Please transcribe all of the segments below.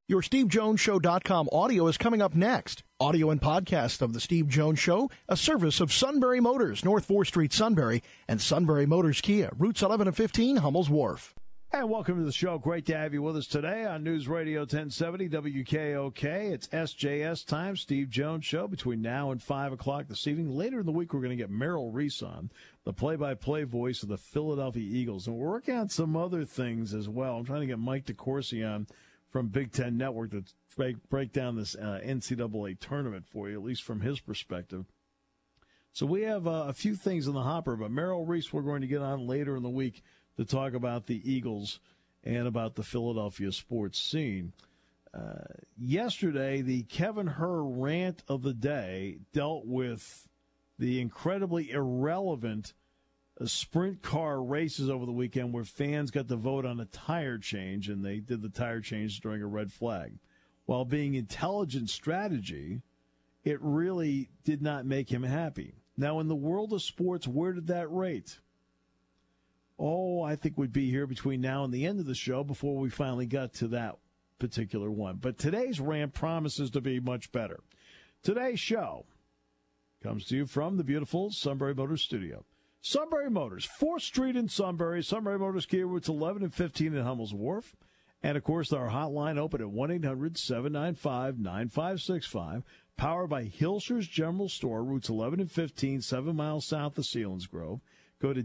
Your SteveJonesShow.com audio is coming up next. Audio and podcast of The Steve Jones Show, a service of Sunbury Motors, North 4th Street, Sunbury, and Sunbury Motors Kia, routes 11 and 15, Hummel's Wharf. And welcome to the show. Great to have you with us today on News Radio 1070 WKOK. It's SJS time, Steve Jones Show, between now and 5 o'clock this evening. Later in the week, we're going to get Merrill Reese on, the play-by-play voice of the Philadelphia Eagles. And we're working on some other things as well. I'm trying to get Mike DeCourcy on from Big Ten Network to break down this NCAA tournament for you, at least from his perspective. So we have a few things in the hopper, but Merrill Reese we're going to get on later in the week to talk about the Eagles and about the Philadelphia sports scene. Yesterday, the Kevin Herr rant of the day dealt with the incredibly irrelevant sprint car races over the weekend where fans got to vote on a tire change, and they did the tire change during a red flag. While being intelligent strategy, it really did not make him happy. Now, in the world of sports, where did that rate? Oh, I think we'd be here between now and the end of the show before we finally got to that particular one. But today's rant promises to be much better. Today's show comes to you from the beautiful Sunbury Motors studio. Sunbury Motors, 4th Street in Sunbury. Sunbury Motors Kia, routes 11 and 15 in Hummel's Wharf. And, of course, our hotline open at 1-800-795-9565. Powered by Hilscher's General Store, routes 11 and 15, 7 miles south of Selinsgrove. Go to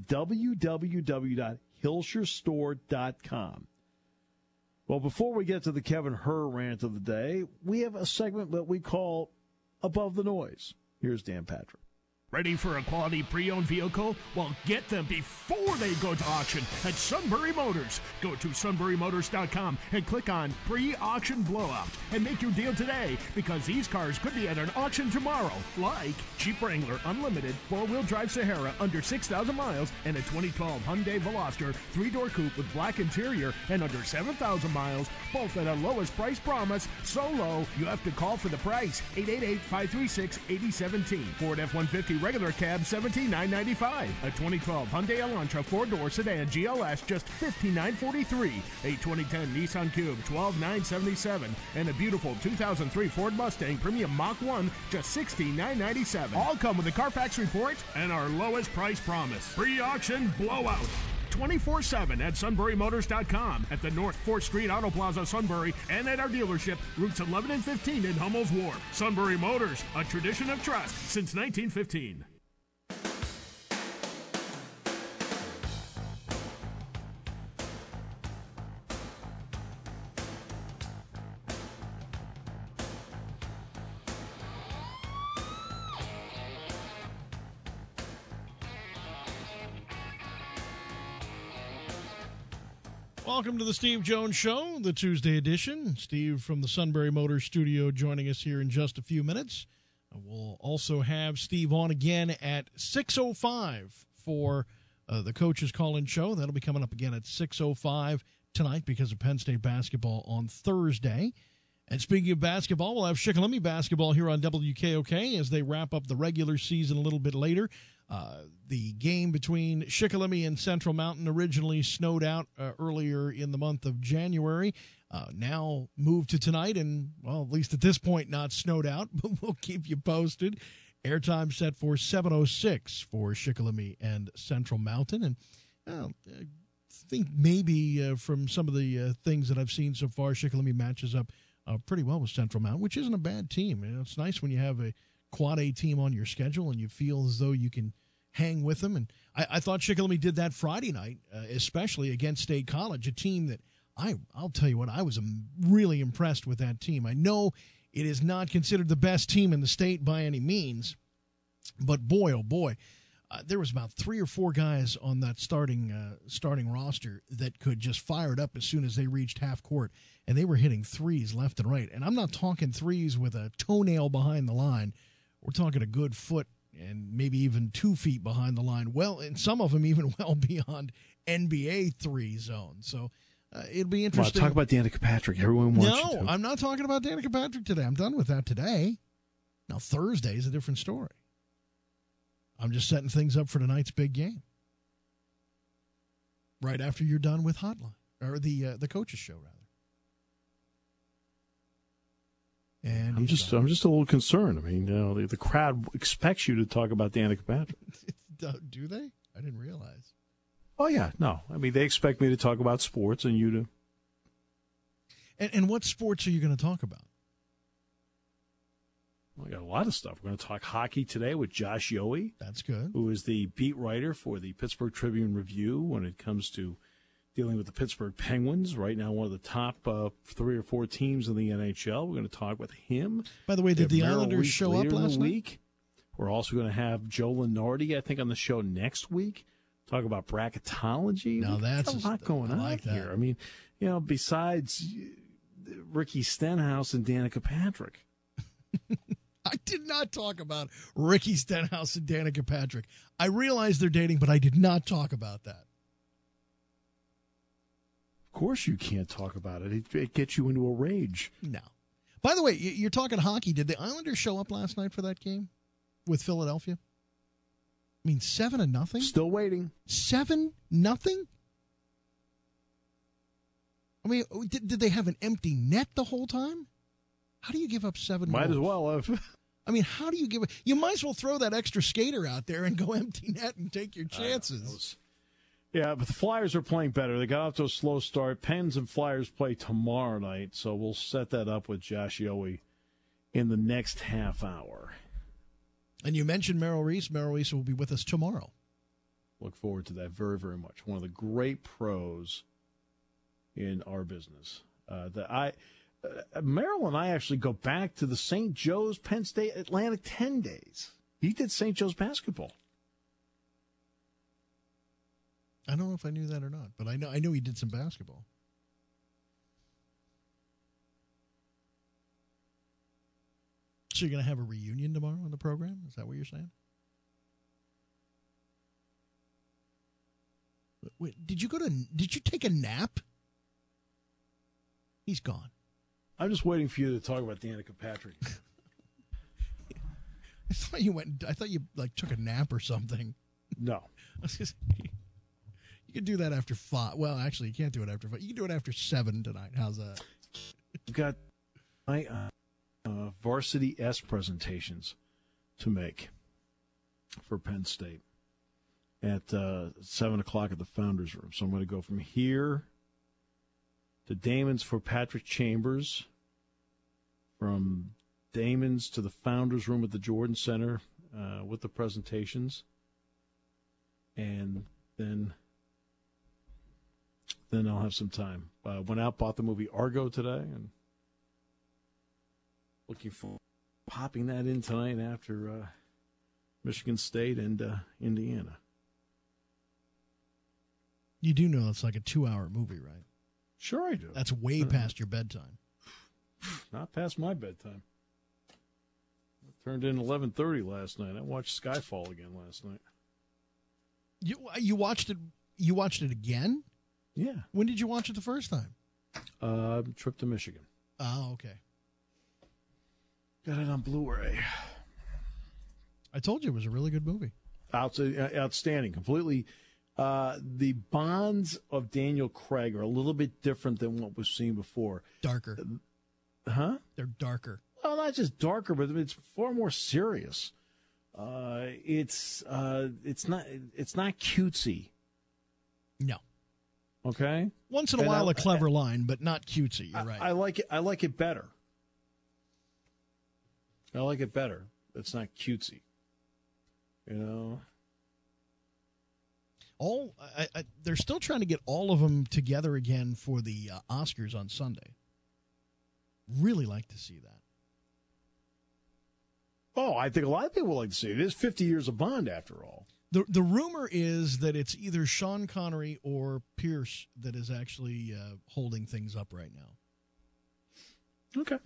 www.hilscherstore.com. Well, before we get to the Kevin Herr rant of the day, we have a segment that we call Above the Noise. Here's Dan Patrick. Ready for a quality pre-owned vehicle? Well, get them before they go to auction at Sunbury Motors. Go to sunburymotors.com and click on Pre-Auction Blowout and make your deal today, because these cars could be at an auction tomorrow, like Jeep Wrangler Unlimited 4-wheel drive Sahara under 6,000 miles and a 2012 Hyundai Veloster 3-door coupe with black interior and under 7,000 miles, both at our lowest price promise, so low you have to call for the price. 888-536-8017. Ford F-150 regular cab $17,995. A 2012 Hyundai Elantra 4-door sedan GLS just $15,943. A 2010 Nissan Cube $12,977. And a beautiful 2003 Ford Mustang Premium Mach 1 just $16,997. All come with a Carfax report and our lowest price promise. Pre-auction blowout. 24/7 at sunburymotors.com, at the North 4th Street Auto Plaza, Sunbury, and at our dealership, routes 11 and 15 in Hummel's Wharf. Sunbury Motors, a tradition of trust since 1915. Welcome to the Steve Jones Show, the Tuesday edition. Steve from the Sunbury Motors studio joining us here in just a few minutes. We'll also have Steve on again at 6:05 for the Coach's Call-In Show. That'll be coming up again at 6:05 tonight because of Penn State basketball on Thursday. And speaking of basketball, we'll have Shikellamy basketball here on WKOK as they wrap up the regular season a little bit later. The game between Shikellamy and Central Mountain originally snowed out earlier in the month of January. Now moved to tonight and, well, at least at this point, not snowed out, but we'll keep you posted. Airtime set for 7:06 for Shikellamy and Central Mountain. And I think maybe from some of the things that I've seen so far, Shikellamy matches up pretty well with Central Mountain, which isn't a bad team. You know, it's nice when you have a Quad A team on your schedule and you feel as though you can hang with them. And I thought Shikellamy did that Friday night, especially against State College, a team that I'll tell you what, I was really impressed with that team. I know it is not considered the best team in the state by any means, but boy, oh boy, there was about 3 or 4 guys on that starting roster that could just fire it up as soon as they reached half court, and they were hitting threes left and right. And I'm not talking threes with a toenail behind the line. We're talking a good foot and maybe even 2 feet behind the line. Well, and some of them even well beyond NBA 3 zone. So it'll be interesting. Talk about Danica Patrick. Everyone wants you to. No, I'm not talking about Danica Patrick today. I'm done with that today. Now, Thursday is a different story. I'm just setting things up for tonight's big game. Right after you're done with Hotline, or the Coach's Show, rather. I'm just a little concerned. I mean, the crowd expects you to talk about Danica Patrick. Do they? I didn't realize. Oh yeah, no. I mean, they expect me to talk about sports, and you to. And what sports are you going to talk about? Well, I got a lot of stuff. We're going to talk hockey today with Josh Yohe. That's good. Who is the beat writer for the Pittsburgh Tribune-Review when it comes to dealing with the Pittsburgh Penguins. Right now, one of the top 3 or 4 teams in the NHL. We're going to talk with him. By the way, did the Islanders show up last week? We're also going to have Joe Lenardi, I think, on the show next week. Talk about bracketology. Now that's a lot going on here. I mean, besides Ricky Stenhouse and Danica Patrick. I did not talk about Ricky Stenhouse and Danica Patrick. I realize they're dating, but I did not talk about that. Of course you can't talk about it. It gets you into a rage. No. By the way, you're talking hockey. Did the Islanders show up last night for that game with Philadelphia? I mean, 7-0? Still waiting. 7-0? I mean, did they have an empty net the whole time? How do you give up 7 Might goals? as well have. I mean, how do you give it? You might as well throw that extra skater out there and go empty net and take your chances. Yeah, but the Flyers are playing better. They got off to a slow start. Pens and Flyers play tomorrow night, so we'll set that up with Josh Yohe in the next half hour. And you mentioned Merrill Reese. Merrill Reese will be with us tomorrow. Look forward to that very, very much. One of the great pros in our business. Merrill and I actually go back to the St. Joe's Penn State Atlantic 10 days. He did St. Joe's basketball. I don't know if I knew that or not, but I know he did some basketball. So you're going to have a reunion tomorrow on the program? Is that what you're saying? Wait, did you take a nap? He's gone. I'm just waiting for you to talk about Danica Patrick. I thought you took a nap or something. No. You can do that after 5. Well, actually, you can't do it after 5. You can do it after 7 tonight. How's that? I've got my varsity S presentations to make for Penn State at 7 o'clock at the Founders Room. So I'm going to go from here to Damon's for Patrick Chambers, from Damon's to the Founders Room at the Jordan Center with the presentations, and then I'll have some time. Went out, bought the movie Argo today, and looking for popping that in tonight after Michigan State and Indiana. You do know it's like a 2-hour movie, right? Sure I do. That's way past your bedtime. Not past my bedtime. It turned in 11:30 last night. I watched Skyfall again last night. You watched it? You watched it again? Yeah. When did you watch it the first time? Trip to Michigan. Oh, okay. Got it on Blu-ray. I told you it was a really good movie. Outstanding. Completely. The bonds of Daniel Craig are a little bit different than what we've seen before. Darker. Huh? They're darker. Well, not just darker, but it's far more serious. It's not cutesy. No. Okay. Once in a while, a clever line, but not cutesy. You're right. I like it. I like it better. I like it better. It's not cutesy. You know. They're still trying to get all of them together again for the Oscars on Sunday. Really like to see that. Oh, I think a lot of people like to see it. It is 50 years of Bond, after all. The rumor is that it's either Sean Connery or Pierce that is actually holding things up right now. Okay.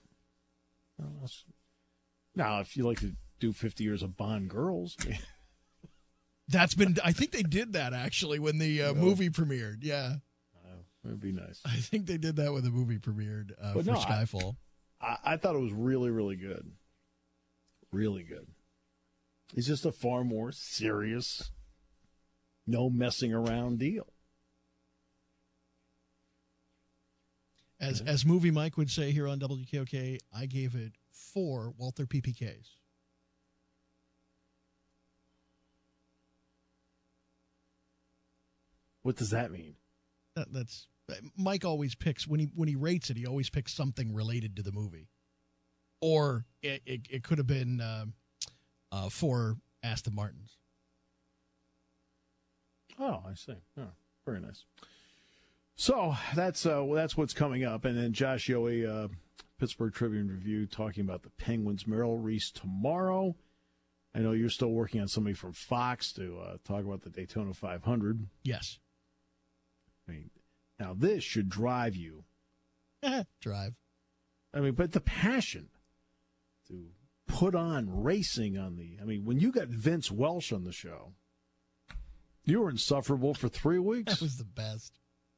Now, if you like to do 50 years of Bond girls. I think they did that, actually, when the movie premiered. Yeah. That'd be nice. I think they did that when the movie premiered for Skyfall. I thought it was really, really good. Really good. It's just a far more serious, no messing around deal. As Movie Mike would say here on WKOK, I gave it 4 Walther PPKs. What does that mean? That's Mike always picks when he rates it. He always picks something related to the movie, or it could have been 4 Aston Martins. Oh, I see. Oh, very nice. So that's what's coming up, and then Josh Yohe, Pittsburgh Tribune Review, talking about the Penguins. Merrill Reese tomorrow. I know you're still working on somebody from Fox to talk about the Daytona 500. Yes. I mean, now this should drive you. Drive. I mean, but the passion to put on racing on the. I mean, when you got Vince Welsh on the show, you were insufferable for 3 weeks. That was the best.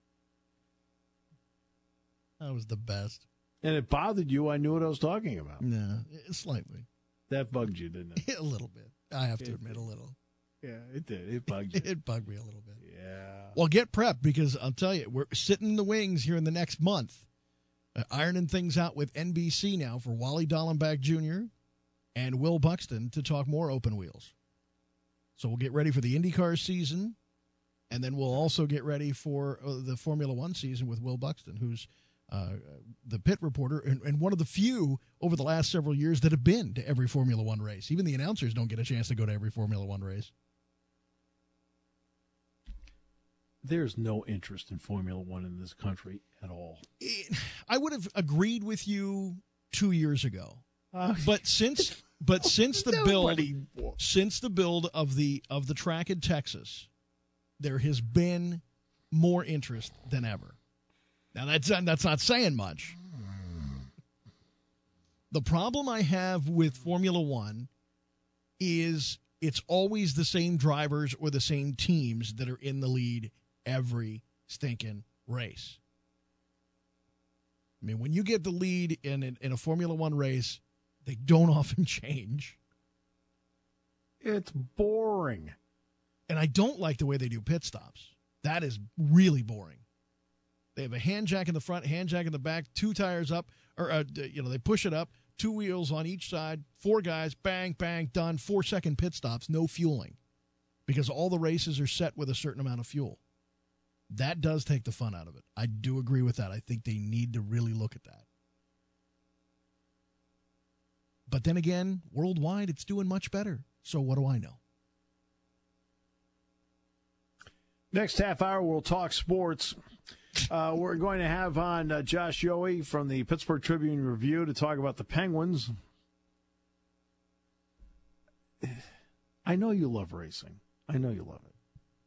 That was the best. And it bothered you. I knew what I was talking about. No, slightly. That bugged you, didn't it? A little bit. I have to admit, a little. Yeah, it did. It bugged you. It bugged me a little bit. Yeah. Well, get prepped because I'll tell you, we're sitting in the wings here in the next month, ironing things out with NBC now for Wally Dallenbach Jr. and Will Buxton to talk more open wheels. So we'll get ready for the IndyCar season, and then we'll also get ready for the Formula One season with Will Buxton, who's the pit reporter and one of the few over the last several years that have been to every Formula One race. Even the announcers don't get a chance to go to every Formula One race. There's no interest in Formula One in this country at all. I would have agreed with you 2 years ago, but since the build of the track in Texas, there has been more interest than ever. Now that's not saying much. The problem I have with Formula One is it's always the same drivers or the same teams that are in the lead every stinking race. I mean, when you get the lead in a Formula One race, they don't often change. It's boring. And I don't like the way they do pit stops. That is really boring. They have a hand jack in the front, hand jack in the back, 2 tires up, or they push it up, 2 wheels on each side, 4 guys, bang, bang, done, 4-second pit stops, no fueling, because all the races are set with a certain amount of fuel. That does take the fun out of it. I do agree with that. I think they need to really look at that. But then again, worldwide, it's doing much better. So what do I know? Next half hour, we'll talk sports. We're going to have on Josh Yohe from the Pittsburgh Tribune Review to talk about the Penguins. I know you love racing. I know you love it.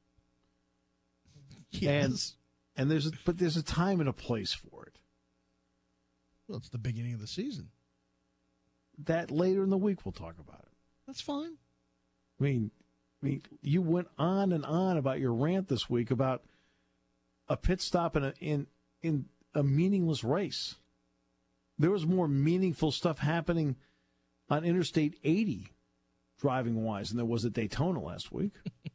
Yes. And there's a time and a place for it. Well, it's the beginning of the season. That later in the week we'll talk about it. That's fine. I mean, you went on and on about your rant this week about a pit stop in a meaningless race. There was more meaningful stuff happening on Interstate 80, driving-wise, than there was at Daytona last week.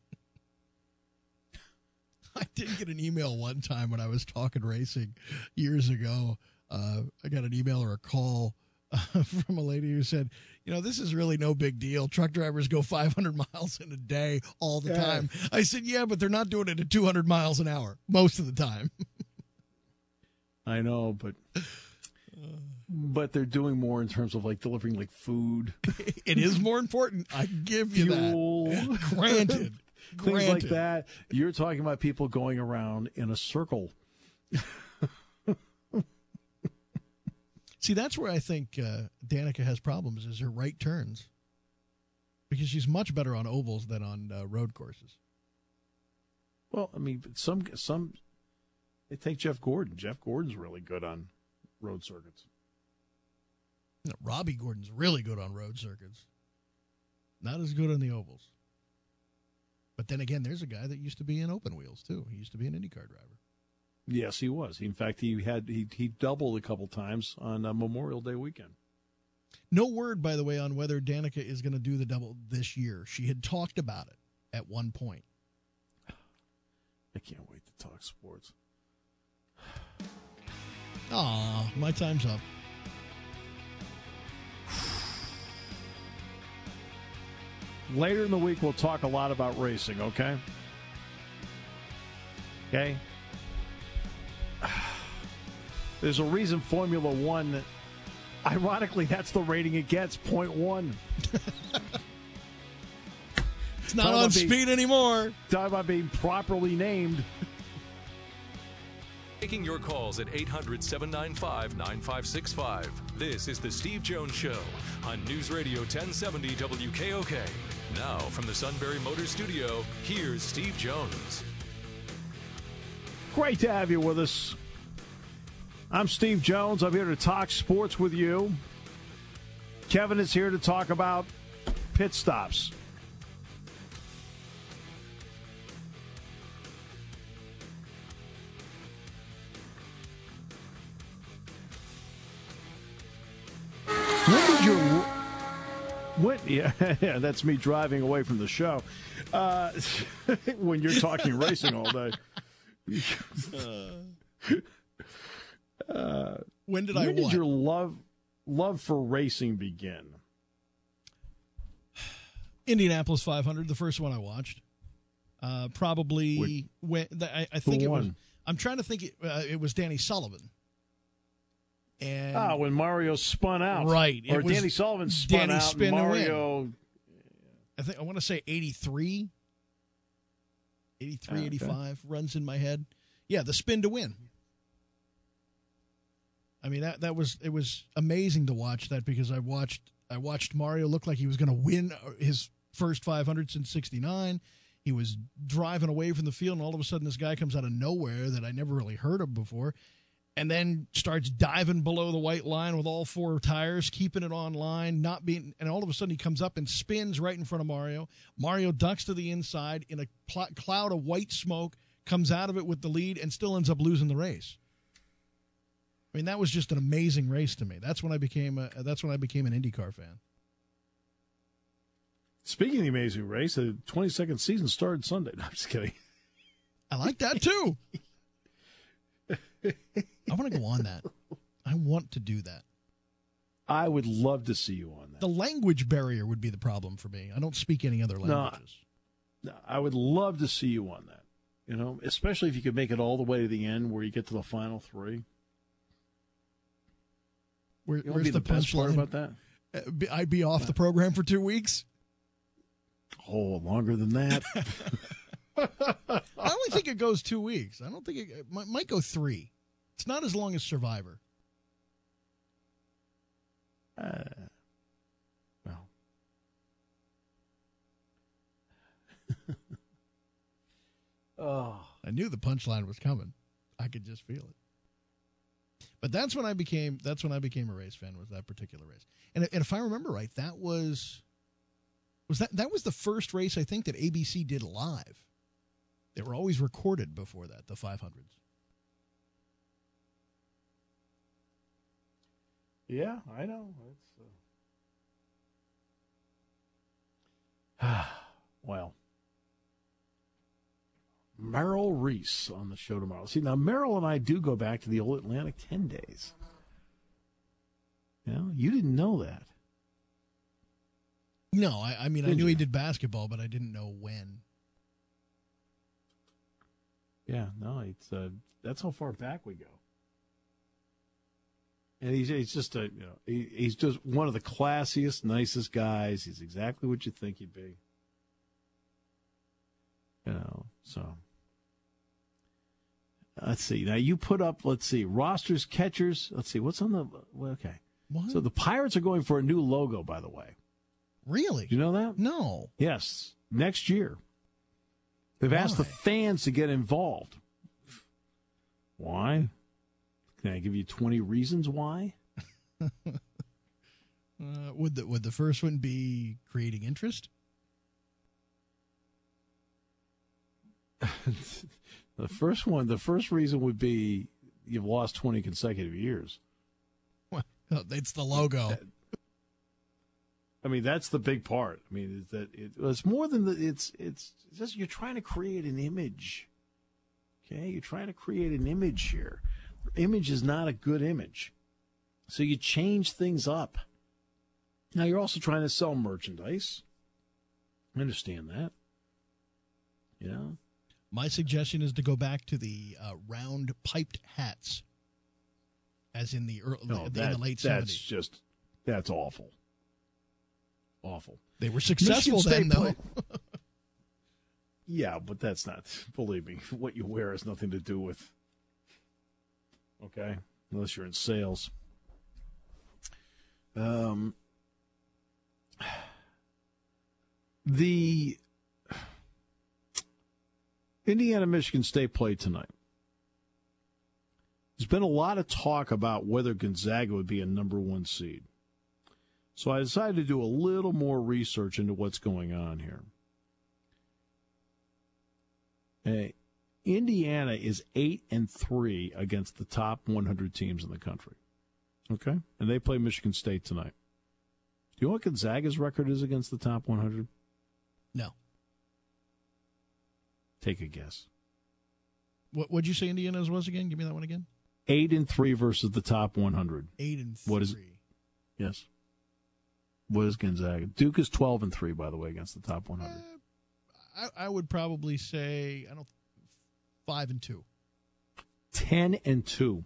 I did get an email one time when I was talking racing years ago. I got an email or a call from a lady who said, this is really no big deal. Truck drivers go 500 miles in a day all the time. I said, yeah, but they're not doing it at 200 miles an hour most of the time. I know, but they're doing more in terms of delivering food. It is more important. I give you fuel. That. Granted. Things like that. You're talking about people going around in a circle. See, that's where I think Danica has problems, is her right turns. Because she's much better on ovals than on road courses. Well, I mean, some they take Jeff Gordon. Jeff Gordon's really good on road circuits. No, Robbie Gordon's really good on road circuits. Not as good on the ovals. But then again, there's a guy that used to be in open wheels, too. He used to be an IndyCar driver. Yes, he was. In fact, he doubled a couple times on Memorial Day weekend. No word, by the way, on whether Danica is going to do the double this year. She had talked about it at one point. I can't wait to talk sports. Aw, my time's up. Later in the week, we'll talk a lot about racing, okay? Okay? There's a reason Formula One, ironically, that's the rating it gets, 0.1. It's not on speed anymore. Talk about being properly named. Taking your calls at 800-795-9565. This is the Steve Jones Show on News Radio 1070 WKOK. Now, from the Sunbury Motors Studio, here's Steve Jones. Great to have you with us. I'm Steve Jones. I'm here to talk sports with you. Kevin is here to talk about pit stops. Yeah, that's me driving away from the show. When you're talking racing all day. When did your love for racing begin? Indianapolis 500, the first one I watched. Probably when I think it was. I'm trying to think. It was Danny Sullivan. And when Mario spun out, right? Or Danny Sullivan spun out. And Mario. I want to say 83, 85 runs in my head. Yeah, the spin to win. I mean it was amazing to watch that because I watched Mario look like he was going to win his first 500 since '69. He was driving away from the field, and all of a sudden this guy comes out of nowhere that I never really heard of before, and then starts diving below the white line with all four tires, keeping it on line, and all of a sudden he comes up and spins right in front of Mario. Mario ducks to the inside in a cloud of white smoke, comes out of it with the lead, and still ends up losing the race. I mean, that was just an amazing race to me. That's when I became an IndyCar fan. Speaking of the amazing race, the 22nd season started Sunday. No, I'm just kidding. I like that too. I want to go on that. I want to do that. I would love to see you on that. The language barrier would be the problem for me. I don't speak any other languages. No, I would love to see you on that. You know, especially if you could make it all the way to the end where you get to the final three. Where's the best part about that? I'd be off the program for 2 weeks. Oh, longer than that. I only think it goes 2 weeks. I don't think it might go 3. It's not as long as Survivor. Well. I knew the punchline was coming. I could just feel it. But that's when I became a race fan, was that particular race. And if I remember right, that was the first race I think that ABC did live. They were always recorded before that, the 500s. Yeah, I know. Well, Merrill Reese on the show tomorrow. See, now Merrill and I do go back to the old Atlantic 10 days. You know, you didn't know that. No, I mean, I knew he did basketball, but I didn't know when. Yeah, no, it's that's how far back we go. And he's just he's just one of the classiest, nicest guys. He's exactly what you think he'd be. You know, so let's see. Now you put up, rosters, catchers. Let's see, what's on the okay. What? So the Pirates are going for a new logo, by the way. Really? Do you know that? No. Yes, next year. They've asked the fans to get involved. Why? Can I give you 20 reasons why? Would the first one be creating interest? The first reason would be you've lost 20 consecutive years. Well, it's the logo. I mean, that's the big part. I mean, is that it's more than it's just you're trying to create an image. Okay, you're trying to create an image here. Image is not a good image, so you change things up. Now you're also trying to sell merchandise. I understand that. Yeah. My suggestion is to go back to the round piped hats, as in the late 70s. That's awful. Awful. They were successful then, though. Yeah, but that's not, believe me, what you wear has nothing to do with, okay, unless you're in sales. The Indiana-Michigan State played tonight. There's been a lot of talk about whether Gonzaga would be a number one seed. So I decided to do a little more research into what's going on here. Indiana is 8-3 against the top 100 teams in the country. Okay? And they play Michigan State tonight. Do you know what Gonzaga's record is against the top 100? No. Take a guess. What'd you say Indiana's was again? Give me that one again. 8-3 versus the top 100. 8-3. What is? Yes. What is Gonzaga? Duke is 12-3, by the way, against the top 100. I would probably say 5-2. 10-2.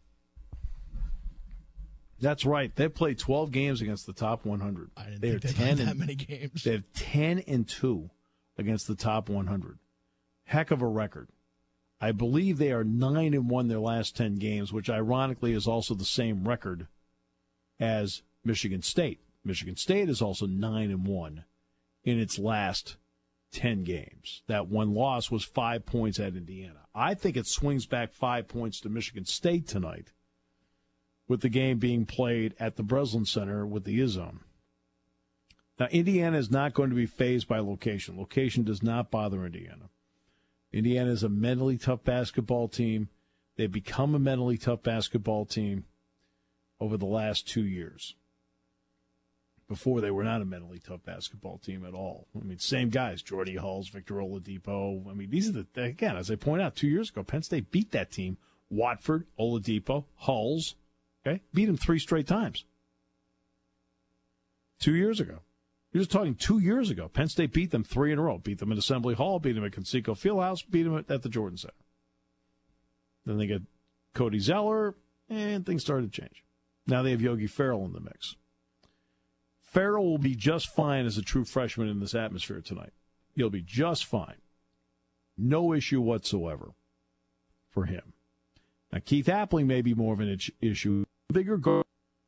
That's right. They played 12 games against the top 100. I didn't think they played that many games. They have 10-2 against the top 100. Heck of a record. I believe they are 9-1 their last 10 games, which ironically is also the same record as Michigan State. Michigan State is also 9-1 in its last 10 games. That one loss was 5 points at Indiana. I think it swings back 5 points to Michigan State tonight, with the game being played at the Breslin Center with the Izzone. Now, Indiana is not going to be fazed by location. Location does not bother Indiana. Indiana is a mentally tough basketball team. They've become a mentally tough basketball team over the last 2 years. Before, they were not a mentally tough basketball team at all. I mean, same guys, Jordy Hulls, Victor Oladipo. I mean, these are again, as I point out, 2 years ago, Penn State beat that team. Watford, Oladipo, Hulls, okay, beat them 3 straight times. 2 years ago. You're just talking 2 years ago. Penn State beat them 3 in a row. Beat them at Assembly Hall, beat them at Conseco Fieldhouse, beat them at the Jordan Center. Then they get Cody Zeller, and things started to change. Now they have Yogi Ferrell in the mix. Ferrell will be just fine as a true freshman in this atmosphere tonight. He'll be just fine. No issue whatsoever for him. Now, Keith Appling may be more of an issue. Bigger guard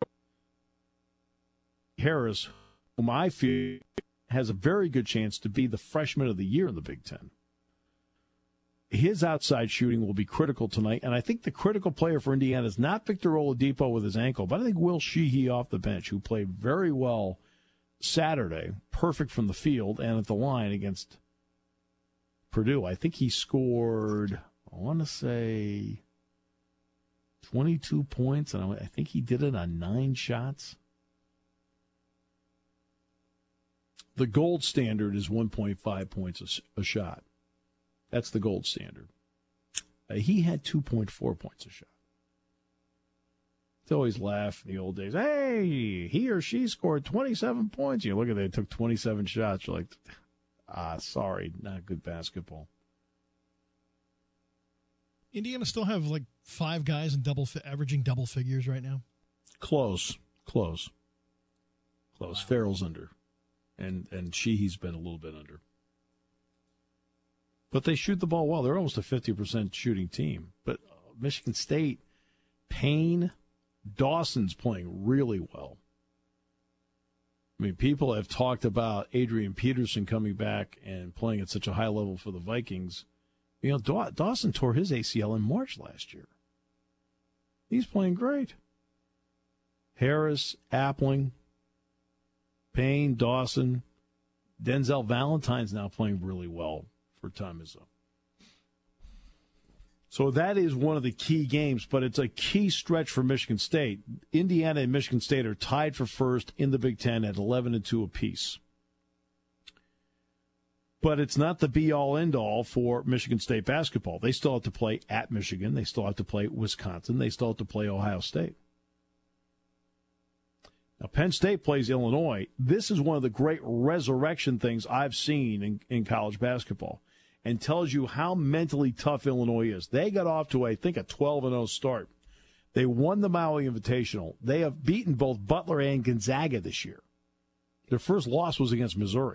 Harris, whom I feel has a very good chance to be the freshman of the year in the Big Ten. His outside shooting will be critical tonight, and I think the critical player for Indiana is not Victor Oladipo with his ankle, but I think Will Sheehy off the bench, who played very well Saturday, perfect from the field and at the line against Purdue. I think he scored, I want to say, 22 points, and I think he did it on 9 shots. The gold standard is 1.5 points a shot. That's the gold standard. He had 2.4 points a shot. They always laugh in the old days. Hey, he or she scored 27 points. You look at it, they took 27 shots. You're like, sorry, not good basketball. Indiana still have like 5 guys in averaging double figures right now? Close. Wow. Farrell's under. And Sheehy's been a little bit under. But they shoot the ball well. They're almost a 50% shooting team. But Michigan State, Payne, Dawson's playing really well. I mean, people have talked about Adrian Peterson coming back and playing at such a high level for the Vikings. You know, Dawson tore his ACL in March last year. He's playing great. Harris, Appling, Payne, Dawson, Denzel Valentine's now playing really well for Tom Izzo. So that is one of the key games, but it's a key stretch for Michigan State. Indiana and Michigan State are tied for first in the Big Ten at 11-2 apiece. But it's not the be-all, end-all for Michigan State basketball. They still have to play at Michigan. They still have to play Wisconsin. They still have to play Ohio State. Now, Penn State plays Illinois. This is one of the great resurrection things I've seen in college basketball, and tells you how mentally tough Illinois is. They got off to, I think, a 12-0 start. They won the Maui Invitational. They have beaten both Butler and Gonzaga this year. Their first loss was against Missouri.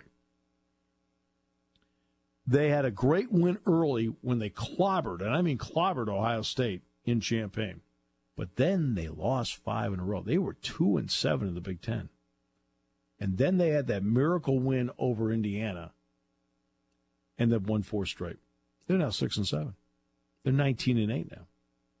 They had a great win early when they clobbered, and I mean clobbered, Ohio State in Champaign. But then they lost 5 in a row. They were 2-7 in the Big Ten. And then they had that miracle win over Indiana, and they've won 4 straight. They're now 6-7. They're 19-8 now.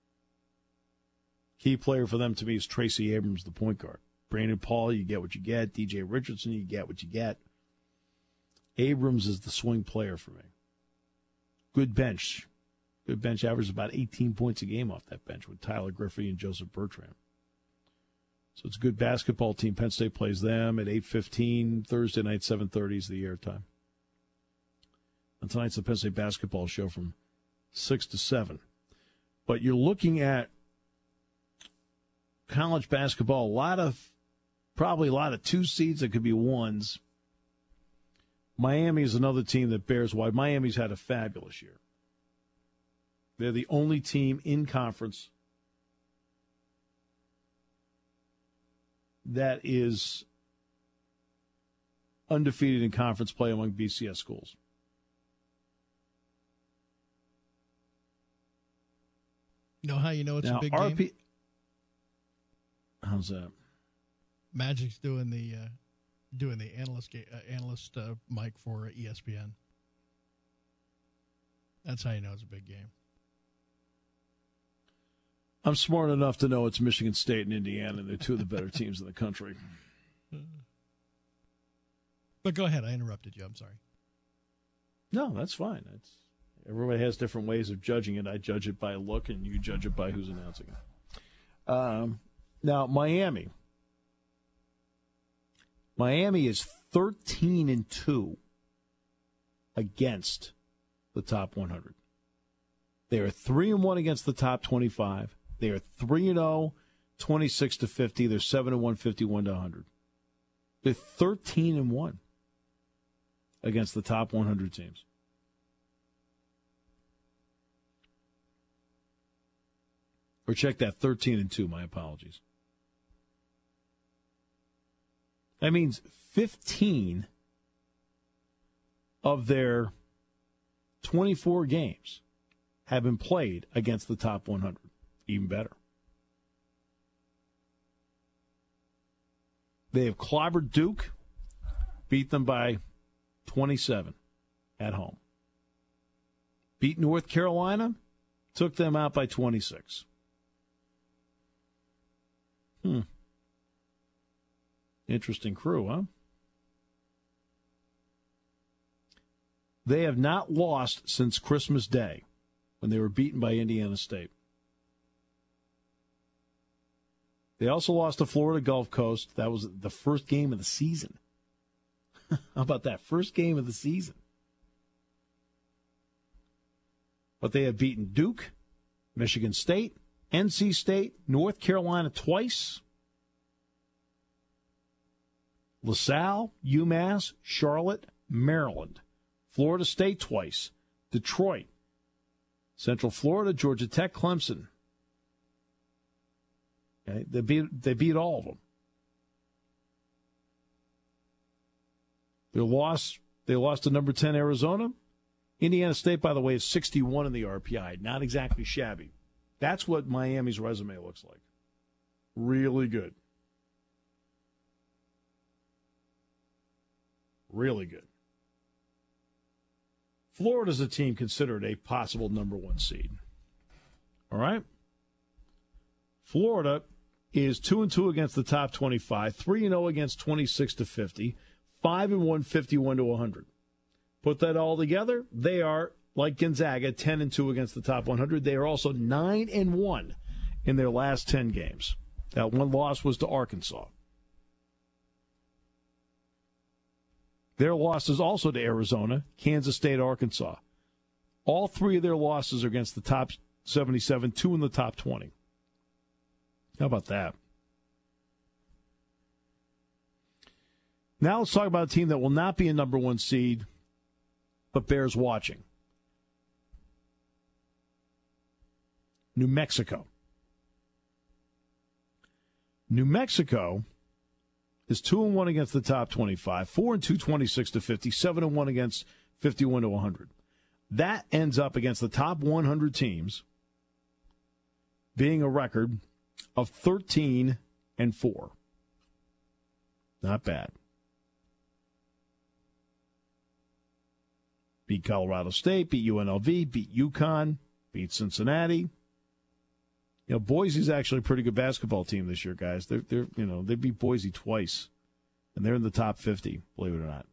Key player for them to me is Tracy Abrams, the point guard. Brandon Paul, you get what you get. DJ Richardson, you get what you get. Abrams is the swing player for me. Good bench. Good bench, averages about 18 points a game off that bench with Tyler Griffey and Joseph Bertrand. So it's a good basketball team. Penn State plays them at 8:15. Thursday night, 7:30 is the airtime. And tonight's the Penn State basketball show from 6 to 7. But you're looking at college basketball, probably a lot of 2 seeds that could be 1s. Miami is another team that bears wide. Miami's had a fabulous year. They're the only team in conference that is undefeated in conference play among BCS schools. You know how you know it's Now, a big game? How's that? Magic's doing the analyst mic for ESPN. That's how you know it's a big game. I'm smart enough to know it's Michigan State and Indiana, and they're 2 of the better teams in the country. But go ahead. I interrupted you. I'm sorry. No, that's fine. Everybody has different ways of judging it. I judge it by a look, and you judge it by who's announcing it. Now, Miami. Miami is 13-2 against the top 100. They are 3-1 against the top 25. They are 3-0, 26-50. They're 7-1, 51-100. They're 13-1 against the top 100 teams. Or check that, 13-2. My apologies. That means 15 of their 24 games have been played against the top 100. Even better. They have clobbered Duke, beat them by 27 at home. Beat North Carolina, took them out by 26. Interesting crew, huh? They have not lost since Christmas Day, when they were beaten by Indiana State. They also lost to Florida Gulf Coast. That was the first game of the season. How about that? First game of the season. But they have beaten Duke, Michigan State, NC State, North Carolina twice, LaSalle, UMass, Charlotte, Maryland, Florida State twice, Detroit, Central Florida, Georgia Tech, Clemson. Okay, they beat all of them. They lost to number 10 Arizona. Indiana State, by the way, is 61 in the RPI. Not exactly shabby. That's what Miami's resume looks like. Really good. Really good. Florida's a team considered a possible number 1 seed. All right? Florida is 2-2 against the top 25, 3-0 against 26-50, 5-1, 51-100. Put that all together, they are, like Gonzaga, 10-2 against the top 100. They are also 9-1 in their last 10 games. That one loss was to Arkansas. Their losses also to Arizona, Kansas State, Arkansas. All 3 of their losses are against the top 77, 2 in the top 20. How about that? Now let's talk about a team that will not be a number one seed, but bears watching. New Mexico. New Mexico is 2-1 against the top 25, 4-2, 26-50, 7-1 against 51-100. That ends up against the top 100 teams being a record of 13-4. Not bad. Beat Colorado State, beat UNLV, beat UConn, beat Cincinnati. You know, Boise's actually a pretty good basketball team this year, guys. They beat Boise twice, and they're in the top 50, believe it or not.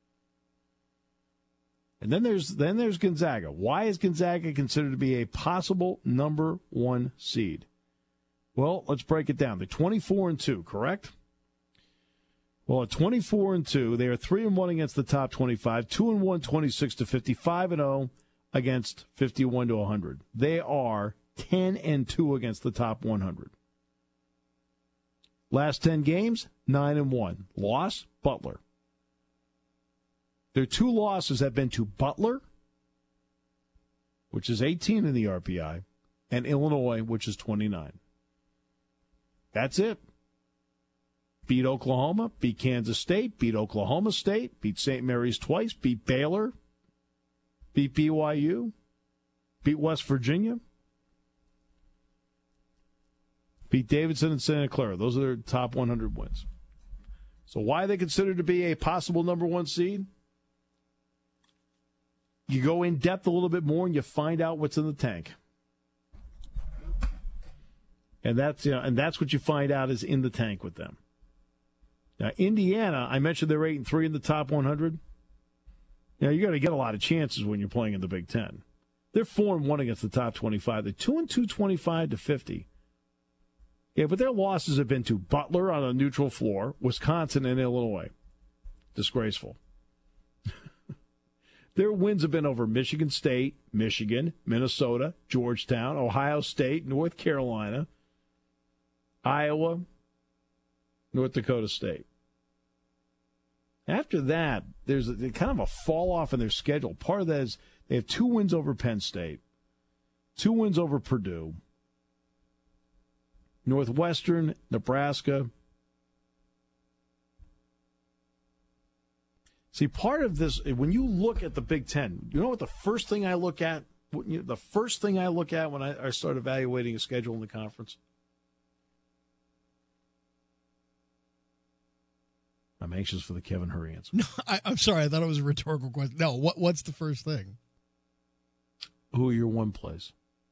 And then there's Gonzaga. Why is Gonzaga considered to be a possible number one seed? Well, let's break it down. They're 24-2, correct? Well, at 24-2, they are 3-1 against the top 25, 2-1, 26-50, 5-0 against 51-100. They are 10-2 against the top 100. Last 10 games, 9-1. Loss, Butler. Their two losses have been to Butler, which is 18 in the RPI, and Illinois, which is 29. That's it. Beat Oklahoma, beat Kansas State, beat Oklahoma State, beat St. Mary's twice, beat Baylor, beat BYU, beat West Virginia, beat Davidson and Santa Clara. Those are their top 100 wins. So why are they considered to be a possible number one seed? You go in depth a little bit more and you find out what's in the tank. And that's what you find out is in the tank with them. Now, Indiana, I mentioned they're 8-3 in the top 100. Now, you got to get a lot of chances when you're playing in the Big Ten. They're 4-1 against the top 25. They're 2-2, 25-50. Yeah, but their losses have been to Butler on a neutral floor, Wisconsin, and Illinois. Disgraceful. Their wins have been over Michigan State, Michigan, Minnesota, Georgetown, Ohio State, North Carolina, Iowa, North Dakota State. After that, there's kind of a fall off in their schedule. Part of that is they have 2 wins over Penn State, 2 wins over Purdue, Northwestern, Nebraska. See, part of this, when you look at the Big Ten, you know what the first thing I look at? The first thing I look at when I start evaluating a schedule in the conference? I'm anxious for the Kevin Hurry answer. No, I'm sorry. I thought it was a rhetorical question. No, what's the first thing? Who are your one plays?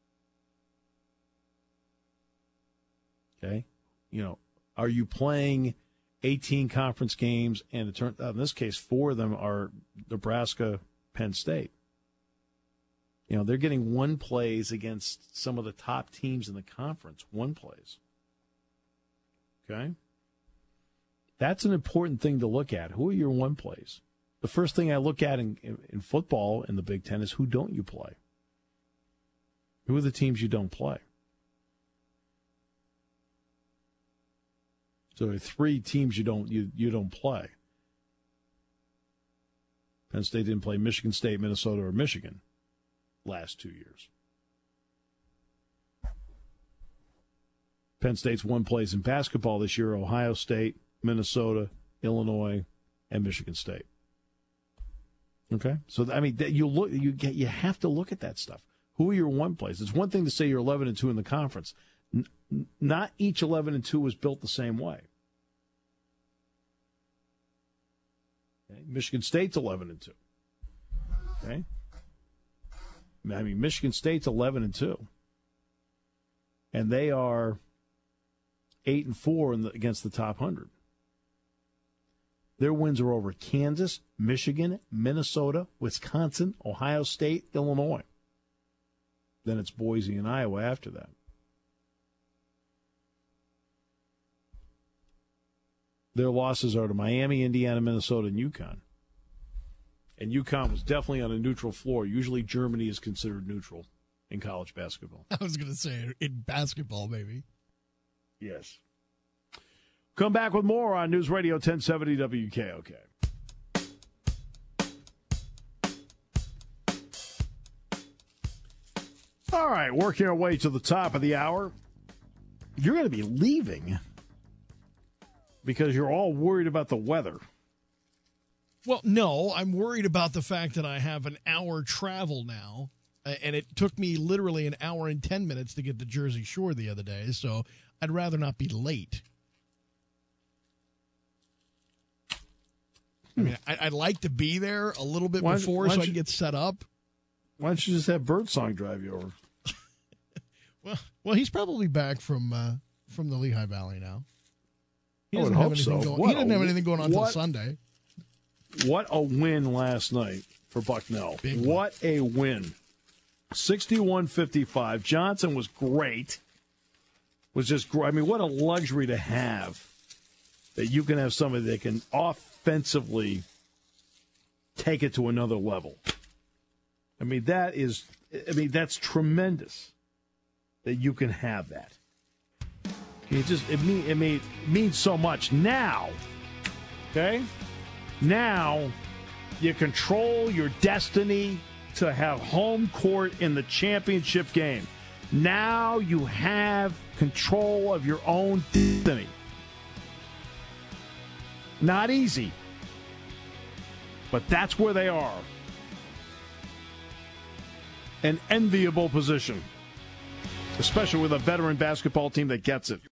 Okay. You know, are you playing 18 conference games, and it turned out in this case 4 of them are Nebraska, Penn State. You know, they're getting 1 plays against some of the top teams in the conference. 1 plays. Okay? That's an important thing to look at. Who are your 1 plays? The first thing I look at in football in the Big Ten is who don't you play? Who are the teams you don't play? So there are 3 teams you don't play. Penn State didn't play Michigan State, Minnesota, or Michigan last 2 years. Penn State's 1 plays in basketball this year: Ohio State, Minnesota, Illinois, and Michigan State. Okay, so I mean, you have to look at that stuff. Who are your 1 plays? It's one thing to say you're 11-2 in the conference. Not each 11-2 was built the same way. Okay? Michigan State's 11-2. Okay, I mean, Michigan State's 11-2, and they are 8-4 against the top 100. Their wins are over Kansas, Michigan, Minnesota, Wisconsin, Ohio State, Illinois. Then it's Boise and Iowa after that. Their losses are to Miami, Indiana, Minnesota, and UConn. And UConn was definitely on a neutral floor. Usually Germany is considered neutral in college basketball. I was going to say in basketball, maybe. Yes. Come back with more on News Radio 1070 WKOK. All right, working our way to the top of the hour. You're going to be leaving because you're all worried about the weather. Well, no, I'm worried about the fact that I have an hour travel now, and it took me literally an hour and 10 minutes to get to Jersey Shore the other day, so I'd rather not be late. I mean, I'd like to be there a little bit before so I can get set up. Why don't you just have Birdsong drive you over? Well, he's probably back from the Lehigh Valley now. He I would doesn't have hope anything so. going. He didn't have anything going on until Sunday. What a win last night for Bucknell. What a win. 61-55. Johnson was great. Was just great. I mean, what a luxury to have that you can have somebody that can offensively take it to another level. I mean, that's tremendous that you can have that. It means so much now. Okay? Now you control your destiny to have home court in the championship game. Now you have control of your own destiny. Not easy, but that's where they are. An enviable position, especially with a veteran basketball team that gets it.